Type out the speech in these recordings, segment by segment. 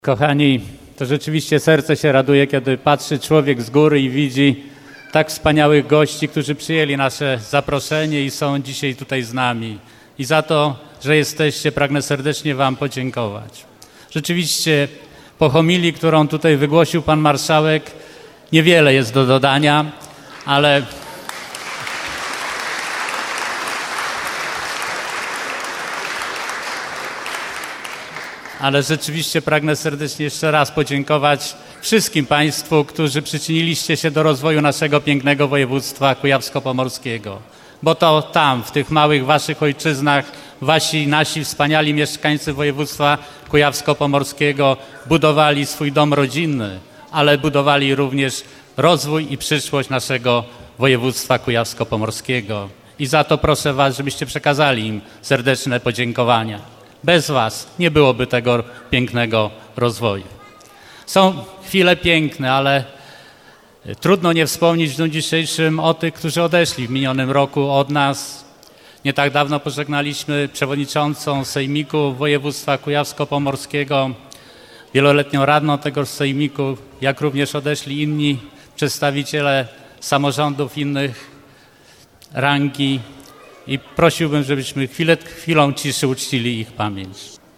Kochani, to rzeczywiście serce się raduje, kiedy patrzy człowiek z góry i widzi tak wspaniałych gości, którzy przyjęli nasze zaproszenie i są dzisiaj tutaj z nami. I za to, że jesteście, pragnę serdecznie Wam podziękować. Rzeczywiście po homilii, którą tutaj wygłosił Pan Marszałek, niewiele jest do dodania, ale rzeczywiście pragnę serdecznie jeszcze raz podziękować wszystkim Państwu, którzy przyczyniliście się do rozwoju naszego pięknego województwa kujawsko-pomorskiego. Bo to tam, w tych małych Waszych ojczyznach, nasi wspaniali mieszkańcy województwa kujawsko-pomorskiego budowali swój dom rodzinny, ale budowali również rozwój i przyszłość naszego województwa kujawsko-pomorskiego. I za to proszę Was, żebyście przekazali im serdeczne podziękowania. Bez Was nie byłoby tego pięknego rozwoju. Są chwile piękne, ale trudno nie wspomnieć w dniu dzisiejszym o tych, którzy odeszli w minionym roku od nas. Nie tak dawno pożegnaliśmy przewodniczącą Sejmiku Województwa Kujawsko-Pomorskiego, wieloletnią radną tego Sejmiku, jak również odeszli inni przedstawiciele samorządów innych rangi. I prosiłbym, żebyśmy chwilą ciszy uczcili ich pamięć.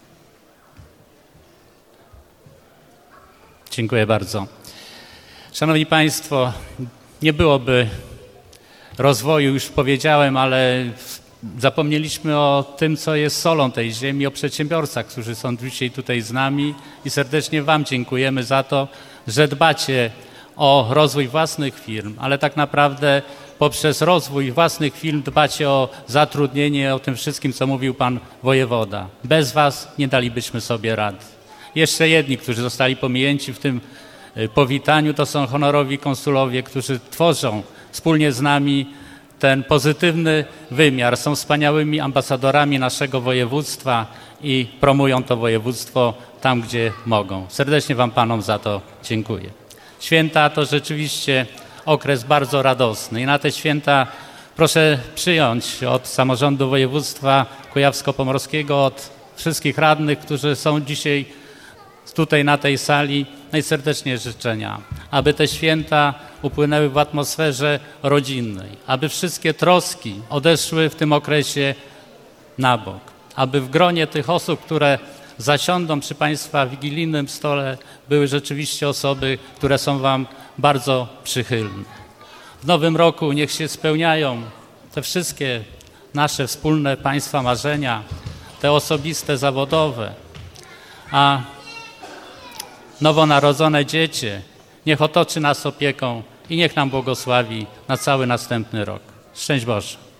Dziękuję bardzo. Szanowni Państwo, nie byłoby rozwoju, już powiedziałem, ale zapomnieliśmy o tym, co jest solą tej ziemi, o przedsiębiorcach, którzy są dzisiaj tutaj z nami i serdecznie Wam dziękujemy za to, że dbacie o rozwój własnych firm, ale tak naprawdę poprzez rozwój własnych firm dbacie o zatrudnienie, o tym wszystkim, co mówił Pan Wojewoda. Bez Was nie dalibyśmy sobie rady. Jeszcze jedni, którzy zostali pominięci w tym powitaniu, to są honorowi konsulowie, którzy tworzą wspólnie z nami ten pozytywny wymiar. Są wspaniałymi ambasadorami naszego województwa i promują to województwo tam, gdzie mogą. Serdecznie Wam, Panom, za to dziękuję. Święta to rzeczywiście okres bardzo radosny i na te święta proszę przyjąć od samorządu województwa kujawsko-pomorskiego, od wszystkich radnych, którzy są dzisiaj tutaj na tej sali, najserdeczniej życzenia, aby te święta upłynęły w atmosferze rodzinnej, aby wszystkie troski odeszły w tym okresie na bok, aby w gronie tych osób, które zasiądą przy Państwa wigilijnym stole, były rzeczywiście osoby, które są Wam bardzo przychylne. W nowym roku niech się spełniają te wszystkie nasze wspólne Państwa marzenia, te osobiste, zawodowe, a nowonarodzone dziecię niech otoczy nas opieką i niech nam błogosławi na cały następny rok. Szczęść Boże.